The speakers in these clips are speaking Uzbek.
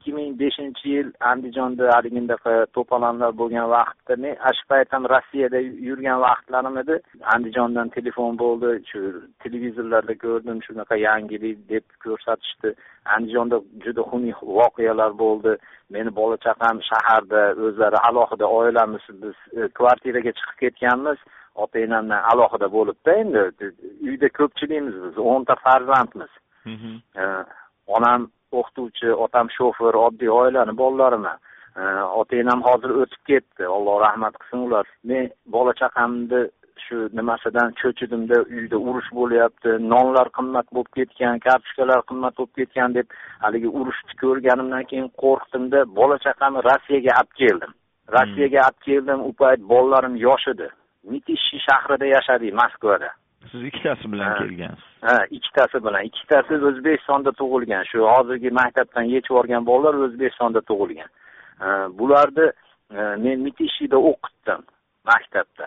2005-yil Andijonda haligindaqa to'polonlar bo'lgan vaqtda men shu payt ham Rossiyada yurgan vaqtlarim edi. Andijondan telefon bo'ldi, shu televizorlarda ko'rdim, shunaqa yangilik deb ko'rsatishdi. Andijonda juda xunuk voqealar bo'ldi. Meni bola chaqam shaharda, o'zlari alohida oilamiz, biz kvartiraga chiqib ketganmiz. Ota-enamdan alohida bo'libdi. Endi uyda ko'pchilikmiz biz, 10 ta farzandmiz. Onam o'qituvchi, otam shofer, oddiy oilani bolalarim. Ota-enam hozir o'tib ketdi. Alloh rahmat qilsin ular. Men bola chaqamni shu nimasidan cho'chidimda, uyda urush bo'lyapti, nonlar qimmat bo'lib ketgan, kartoshkalar qimmat bo'lib ketgan deb haligi urushni ko'rganimdan keyin qo'rqdimda, bola chaqamni Rossiyaga olib keldim. U payt bolalarim yosh edi. Mitishi shahrida yashadik, Moskvada. Siz ikkitasi bilan kelgansiz. Ikkitasi bilan. Ikkitasi O'zbekistonda tug'ilgan. Shu hozirgi maktabdan yetib olgan bolalar O'zbekistonda tug'ilgan. Bularni men Mitishida o'qitdim maktabda.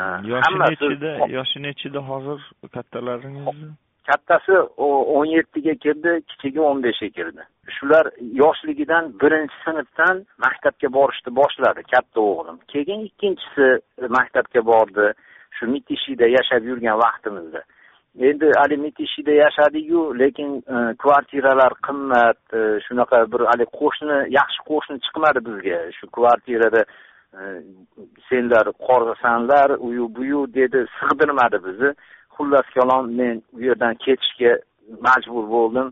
Yoshi nechida hozir kattalariningiz? Kattasi 17 ga kirdi, kichigi 15 ga kirdi. Shular yoshligidan 1-sinfdan maktabga borishni boshladi, katta o'g'lim. Keyin ikkinchisi maktabga bordi. Shu Mitishida yashab yurgan vaqtimizda. Endi ali Mitishida yashadik-ku, lekin kvartiralar qimmat, shunaqa bir yaxshi qo'shni chiqmadi bizga. Shu kvartirada senlar qo'rg'asanlar, uyu buyu dedi, sig'dirmadi bizni. Xullas kalom men u yerdan ketishga majbur bo'ldim.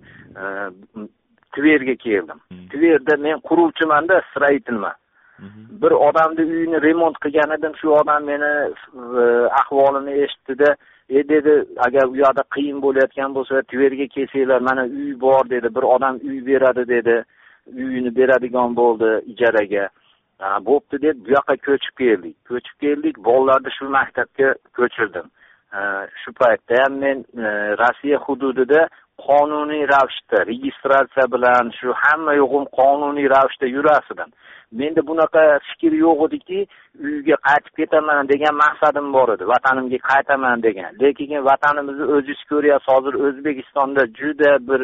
Tverga keldim. Tverda men quruvchiman-da, stроительman. Bir odamni uyini remont qilgan edim, shu odam meni ahvolini eshitdi-da, dedi, agar u yoqda qiyin bo'layotgan bo'lsa, Tverga kelsanglar, mana uy bor dedi, bir odam uy beradi dedi. Uyini beradigan bo'ldi ijaraga. Bo'pti deb bu yoqqa ko'chib keldik. Bolalarni shu maktabga ko'chirdim. Shu paytda ham men Rossiya hududida qonuniy ravishda registratsiya bilan shu hamma yo'g'im qonuniy ravishda yurasidim. Menda bunaqa fikr yo'q ediki, uyga qaytib ketaman degan maqsadim bor edi, vatanimga qaytaman degan. Lekin vatanimizni o'zingiz ko'ryapsiz, hozir O'zbekistonda juda bir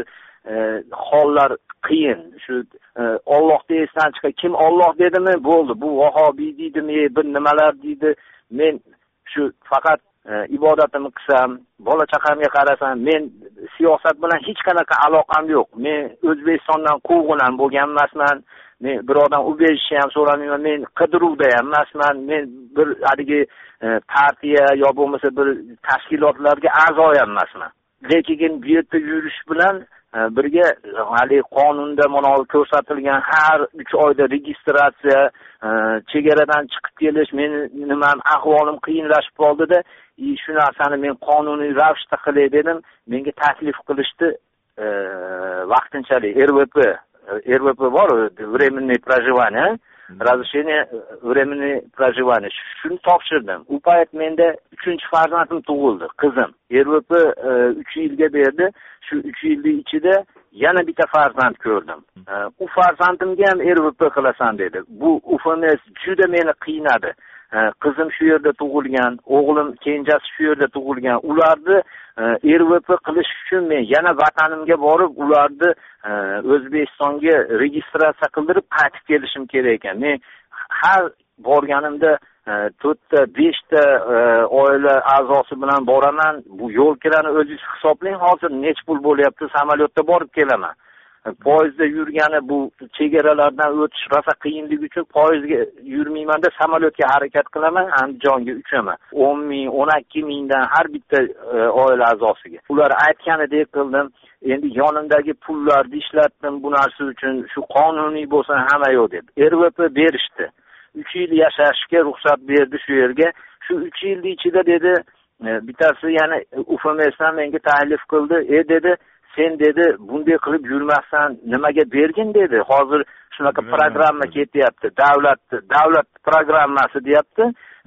hollar qiyin. Shu Allohni esdan chiqar. Kim Alloh dedimi, bo'ldi. Bu vahobiy deydimi, bir nimalar deydi. Men shu faqat ibodatimni qilsam, bola chaqamga qarasam, men siyosat bilan hech qanaqa aloqam yo'q. Men O'zbekistondan quvg'inam bo'lgan emasman. Men birodan ubejishni ham so'ramayman. Men qidiruvda ham emasman. Men bir haligi partiya yo bo'lmasa bir tashkilotlarga a'zo ham emasman. Lekin bu yerda yurish bilan birga hali qonunda mana ko'rsatilgan har 3 oyda registratsiya, chegaradan chiqib kelish, meni nimam ahvolim qiyinlashib qoldi-da, shu narsani men qonuniy ravishda qilay dedim. Menga taklif qilishdi vaqtinchalik РВП bor, временное проживание, разрешение временное проживание. Shuni topshirdim. U payt menda 3-farzandim tug'ildi, qizim. РВП 3 yilga berdi. Shu 3 yilning ichida yana bitta farzand ko'rdim. U farzandimga ham РВП qilasan dedi. Bu UFMS juda meni qiynadi. Qizim shu yerda tug'ilgan, o'g'lim kenjasi shu yerda tug'ilgan. Ularni РВП qilish uchun men yana vatanimga borib, ularni O'zbekistonga registratsiya qildirib qaytib kelishim kerak ekan. Men har borganimda 4 ta 5 ta oila a'zosi bilan boraman. Bu yo'l kirani o'zingiz hisoblang, hozir nech pul bo'lyapti, samolyotda borib kelaman. Poyezdda yurgani bu chegaralardan o'tish rosa qiyinligi uchun poyezdga yurmayman-da, samolyotga harakat qilaman, Andijonga uchaman. 10 ming, 12 mingdan har bitta oila a'zosiga. Ular aytganidek qildim. Endi yonimdagi pullarni ishlatdim bu narsa uchun, shu qonuniy bo'lsa hamma yo'q deb. РВП berishdi. 3 yil yashashga ruxsat berdi shu yerga. Shu 3 yilning ichida dedi, bittasi yana UFMSdan menga taklif qildi. Dedi, sen dedi, bunday qilib yurmasdan nimaga bergin dedi. Hozir shunaqa programma ketyapti. Davlat programmasi deyapti.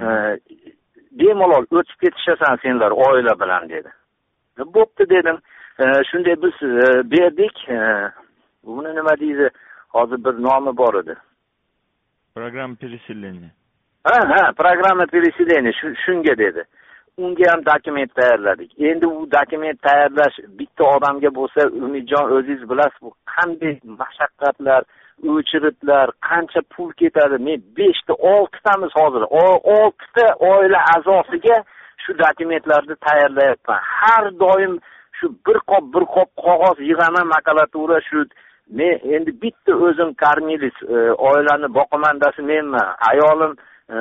Bemalol o'tib ketishasan senlar oila bilan dedi. Bo'pti dedim. Shunday biz berdik. Buni nima deydi? Hozir bir nomi bor edi. Program переселения. Programma переселения shunga dedi. Unga ham dokument tayyorladik. Endi u dokument tayyorlash bitta odamga bo'lsa, Umidjon o'zingiz bilasiz, bu qanday mashaqqatlar, o'chiritlar, qancha pul ketadi. Men 6 tamiz hozir 6 ta oila a'zosiga shu dokumentlarni tayyorlayapman. Har doim shu bir qop qog'oz yig'aman, makulatura shu. Men endi bitta o'zim karmilis, oilani boqimandasi menman. Ayolim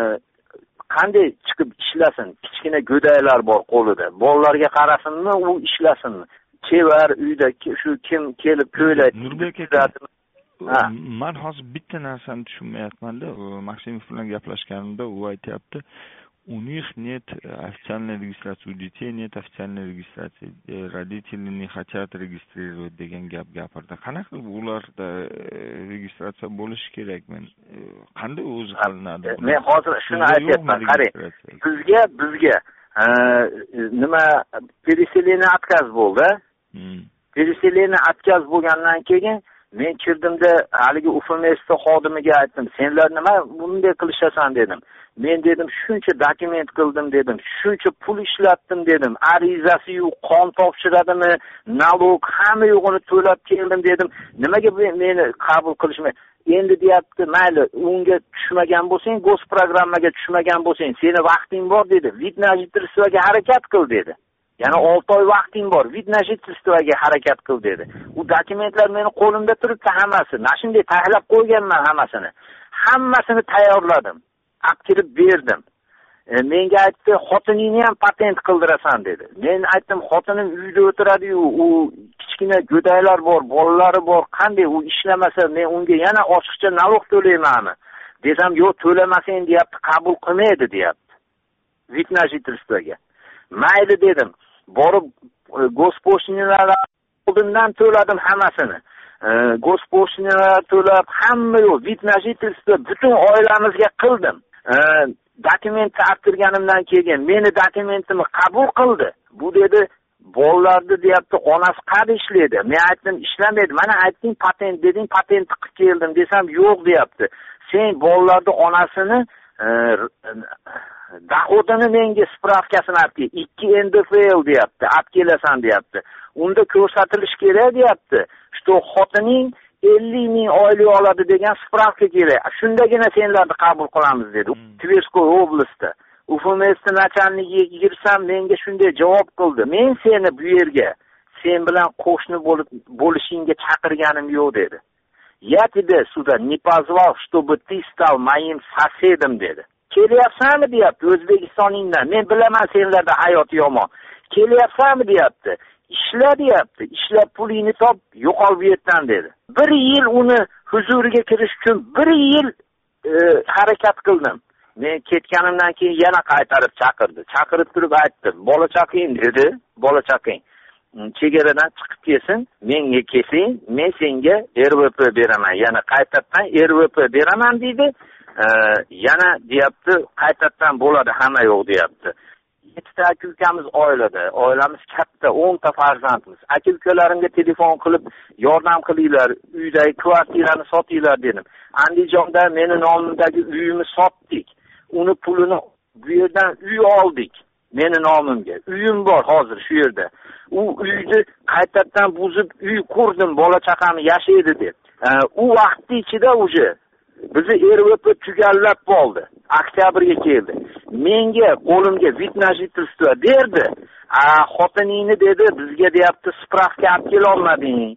qanday chiqib ishlasin? Kichkina go'daylar bor qo'lida. Bolalarga qarasinmi, u ishlasinmi? Chevar uyda shu kim kelib ko'ylak Nurbek men hozir bitta narsani tushunmayapman-da. Maksimov bilan gaplashganimda u aytayapti, у них нет официальной регистрации, у детей нет официальной регистрации, родители не хотят регистрировать degan gap gapirdi. Qanaqa ularda registratsiya bo'lishi kerak? Men qanday o'zi qilinadi? Men hozir shuni aytyapman. Qarang, bizga nima переселение отказ bo'ldi. Переселение отказ bo'lgandan keyin men kirdimda haligi UFMST xodimiga aytdim, senlar nima bunday qilishasan dedim. Men dedim, shuncha dokument qildim dedim, shuncha pul ishlatdim dedim, arizasi yo'q, qon topshiradimi, nalog hamma yo'g'ini to'lab keldim dedim. Nimaga meni qabul qilishmay? Endi deyapti, mayli, unga tushmagan bo'lsang, госпрограммаga tushmagan bo'lsang, seni vaqting bor dedi. Vid na jительствоga harakat qil dedi. Yana 6 oy vaqting bor, vid na jительствоga harakat qil dedi. U dokumentlar meni qo'limda turibdi hammasi. Mana shunday tahlab qo'yganman hammasini. Hammasini tayyorladim. Olib kirib berdim. Menga aytdi, xotiningni ham patent qildirasan dedi. Men aytdim, xotinim uyda o'tiradi-yu, u kichkina go'daylar bor, bolalari bor, qanday u ishlamasa men unga yana ochiqcha nalog to'laymanmi? Desam, yo'q, to'lamasang deyapti, qabul qilmaydi deyapti. Vid na jительствоga. Mayli dedim. Borib госпошлиналар oldindan to'ladim hammasini. Госпошлиналар to'lab, hamma yo'q, vid na jительство butun oilamizga qildim. Dokumentni olib kirganimdan keyin meni dokumentimni qabul qildi. Bu dedi, bolalarni deyapti, onasi qayerda ishlaydi? Men aytdim, ishlamaydi. Mana aytding, patent deding, patentni qilib keldim desam, yo'q deyapti. Sen bolalarni onasini dohodini menga spravkasini olib kel. 2 NDFL deyapti, olib kelasan deyapti. Unda ko'rsatilish kerak deyapti. Что xotining 50 ming oylik oladi degan spravka kerak. Shundagina senlarni qabul qilamiz dedi. Tverskoy oblastda. UFMST nachalnigiga girsam, menga shunday javob qildi. Men seni bu yerga sen bilan qo'shni bo'lishingga chaqirganim yo'q dedi. Я тебя сюда не позвал, чтобы ты стал моим соседом dedi. Kelyapsanmi deyapti O'zbekistoningdan. Men bilaman senlarda hayot yomon. Kelyapsanmi deyapti. Ishla deyapti. Ishlab pulingni top, yo'qol bu yerdan dedi. 1 yil uni huzuriga kirish uchun 1 yil harakat qildim. Men ketganimdan keyin yana qaytarib chaqirdi. Chaqirib turib aytdi, "Bola chaqing" dedi. Bola chaqing. Chegaradan chiqib kelsin, menga kelsing, men senga RVP beraman. Yana qaytadan RVP beraman dedi. Yana deyapti, qaytadan bo'ladi, hamma yo'q deyapti. 7 ta aka-ukamiz oilada, oilamiz katta, 10 ta farzandmiz. Aka-ukalarimga telefon qilib, yordam qilinglar, uydagi kvartirani sotinglar dedim. Andijonda meni nomimdagi uyimni sotdik. Uni pulini bu yerdan uy oldik. Meni nomimga. Uyim bor hozir shu yerda. U uyni qaytadan buzib uy qurdim, bola chaqam yashaydi deb. U vaqtda ichida uje bizni RVP tugallab qoldi. Oktyabrga keldi. Menga qo'limga vid na jительство berdi. Xotiningni dedi, bizga deyapti, spravka olib kela olmading.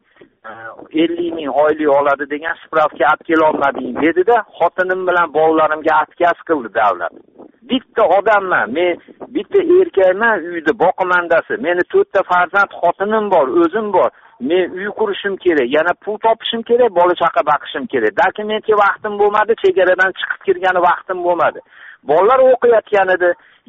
50 ming oylik oladi degan spravka olib kela olmading dedi-da, xotinim bilan bolalarimga atkaz qildi davlat. Bitta odamman, men bitta erkakman, uyda boqimandasi. Meni 4 ta farzand, xotinim bor, o'zim bor. Men uy qurishim kerak, yana pul topishim kerak, bola chaqa baqishim kerak. Dokumentga vaqtim bo'lmadi, chegaradan chiqib kirgani vaqtim bo'lmadi. Bolalar o'qiyotgan edi.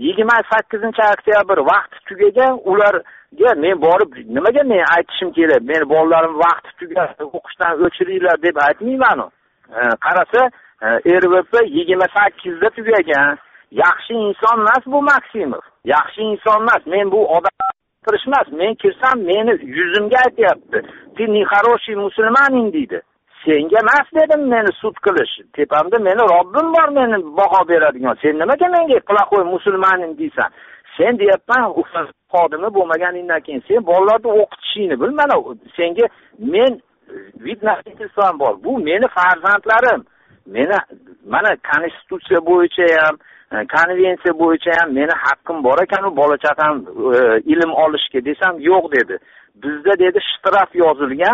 28-oktyabr vaqti tugagan, ularga men borib nimaga men aytishim kerak? Men bolalarim vaqti tugadi, o'qishdan o'chiringlar deb aytmayman-ku. Qarasa, RVP 28da tugagan. Yaxshi inson emas bu Maksimov. Yaxshi inson emas. Men bu odam qilishmas. Men kirsam meni yuzimga aytayapti. "Ты нехороший musulmaning" deydi. Senga emas dedim meni sud qilish. Tepamda meni Robbim bor, meni baho beradigan. Sen nimaga menga qilaqo'y musulmaning deysan? Sen deyapman, xodimi bo'lmaganingdan keyin sen bolalarni o'qitishingni bil. Mana senga men vidnochitvisi ham bor. Bu meni farzandlarim. Mana konstitutsiya bo'yicha ham, konvensiya bo'yicha ham meni haqqim bor ekan, bola chaqam ilm olishga desam, yo'q dedi. Bizda dedi shtraf yozilgan,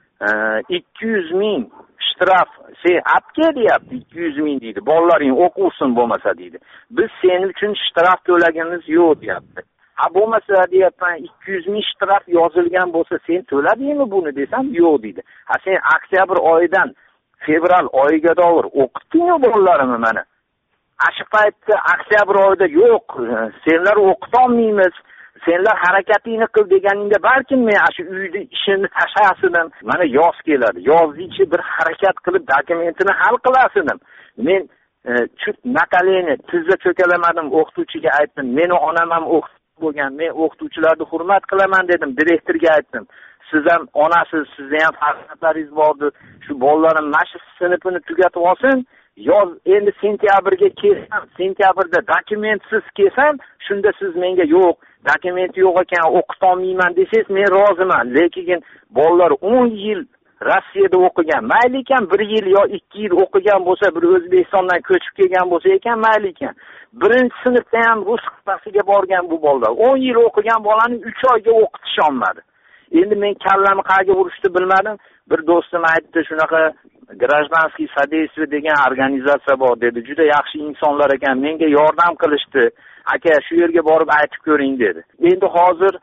200 ming shtraf sen apke deyapti, 200 ming deydi. Bolalaring o'quvsin bo'lmasa deydi. Biz sening uchun shtraf to'laganimiz yo'q deyapti. Bo'lmasa deyapman, 200 ming shtraf yozilgan bo'lsa sen to'ladingmi buni desam, yo'q deydi. Sen oktyabr oyidan fevral oyiga davr o'qitdingmi bolalarimni mana? Shu paytda oktyabr oyida yo'q, senlar o'qitolmaymiz, senlar harakatingni qil deganingda balkim men shu uyda ishimni tashlasdim. Mana yoz keladi. Yozda bir harakat qilib dokumentini hal qilasdim. Men shu naqalini tizza cho'kalamadim, o'qituvchiga aytdim. Meni onam ham o'qituvchi bo'lgan. Men o'qituvchilarni hurmat qilaman dedim, direktorga aytdim. Siz ham onasiz, sizda ham farzandlaringiz bordi. Shu bolalarim mana sinfini tugatib olsin. Yoz endi sentyabrga kelsam, sentyabrda dokumentsiz kelsam, shunda siz menga yo'q, dokumenti yo'q ekan, o'qitolmayman desangiz, men roziman. Lekin bolalar 10 yil Rossiyada o'qigan, mayli ekan 1 yil yo 2 yil o'qigan bo'lsa, bir O'zbekistondan ko'chib kelgan bo'lsa ekan, mayli ekan. Birinchi sinfda ham rus klassiga borgan bu bolalar. 10 yil o'qigan bolani 3 oyga o'qitish olmadi. Endi men kallamni qayerga urishni bilmadim. Bir do'stim aytdi, shunaqa Grajdanskiy sodeystvo degan organizatsiya bor dedi. Juda yaxshi insonlar ekan, menga yordam qilishdi. Aka, shu yerga borib aytib ko'ring dedi. Endi hozir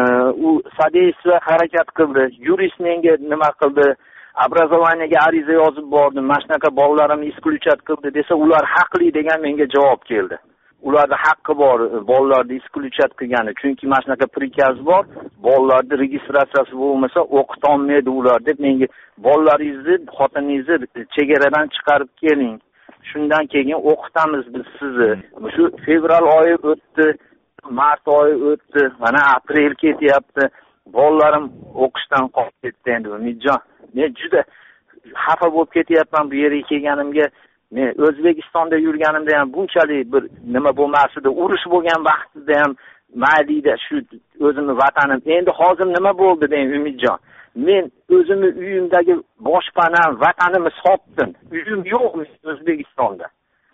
u sodeystvo harakat qildi. Yurist menga nima qildi? Obrazovaniyaga ariza yozib bordim. Mana shunaqa bolalarimni isключат qildi desa, ular haqli degan menga javob keldi. Ularda haqqi bor bolalarni isключат qilgani, chunki mana shunaqa prikaz bor, bolalarni registratsiyasi bo'lmasa o'qitolmaydi ular deb menga bolalaringizni, xotiningizni chegaradan chiqarib keling. Shundan keyin o'qitamiz biz sizni. Shu fevral oyi o'tdi, mart oyi o'tdi, mana aprel ketyapti. Bolalarim o'qishdan qolib ketdi endi. Umidjon, men juda xafa bo'lib ketyapman bu yerga kelganimga. Men O'zbekistonda yurganimda ham bunchalik bir nima bo'lmasdi, urush bo'lgan vaqtida ham maylida shu o'zimni vatanim. Endi hozir nima bo'ldi deyin Umidjon? Men o'zimni uyimdagi boshpanam, vatanimni sotdim. Uyim yo'q O'zbekistonda.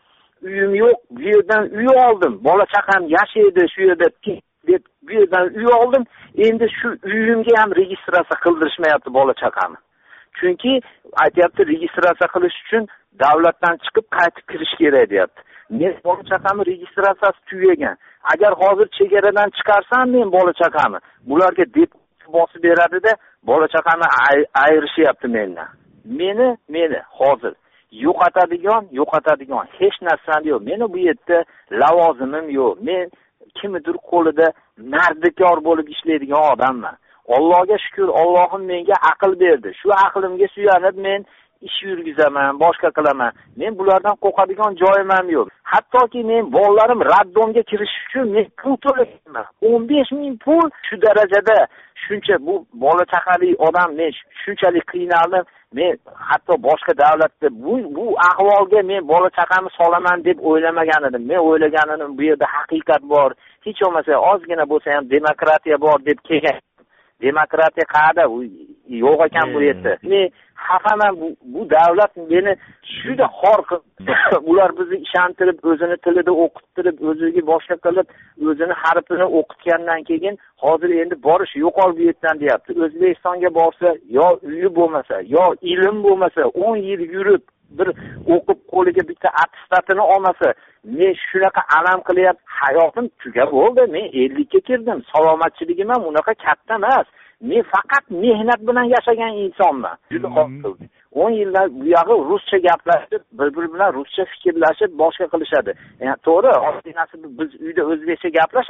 Uyim yo'q. Bu yerdan uy oldim. Bola chaqam yashaydi shu yerda deb bu yerdan uy oldim. Endi shu uyimga ham registratsiya qildirishmayapti bola chaqamni. Chunki aytyapti, registratsiya qilish uchun davlatdan chiqib qaytib kirish kerak deyapti. Men bola chaqamni registratsiyasi tugagan. Agar hozir chegaradan chiqarsam men bola chaqamni, bularga deb bosib beradi-da, bola chaqamni ayirishyapti mendan. Meni hozir yo'qotadigan hech narsam yo'q. Meni bu yerda lavozimim yo'q. Men kimnidir qo'lida nardikor bo'lib ishlaydigan odamman. Allohga shukr, Allohim menga aql berdi. Shu aqlimga suyanib men ish yurgizaman, boshqa qilaman. Men bulardan qo'rqadigan joyim ham yo'q. Hattoki men bolalarim raddomga kirish uchun men pul to'layman. 15 ming pul. Shu darajada shuncha bu bola chaqali odam, men shunchalik qiynaldim. Men hatto boshqa davlatda bu ahvolga men bola chaqamni solaman deb o'ylamagan edim. Men o'ylagan edim, bu yerda haqiqat bor. Hech bo'lmasa ozgina bo'lsa ham demokratiya bor deb kelgan. Demokratiya qayerda? Yo'q ekan bu yerda. Men xafaman, bu davlat meni juda xor qildi. Ular bizni ishontirib, o'zini tilida o'qittirib, o'ziga boshqa qilib, o'zini harfini o'qitgandan keyin hozir endi borish yo'qol bu yerdan deyapti. O'zbekistonga borsa, yo uyi bo'lmasa, yo ilm bo'lmasa, 10 yil yurib bir o'qib qo'liga bitta attestatini olmasa, men shunaqa alam qilyapti. Hayotim tugab bo'ldi. Men 50 ga kirdim. Salomatchiligim ham unaqa katta emas. Men faqat mehnat bilan yashagan insonman. Juda xo'p qildi. 10 yillar bu yog'i ruscha gaplashib, bir-biri bilan ruscha fikrlashib, boshqa qilishadi. Yani to'g'ri, biz uyda o'zbekcha gaplash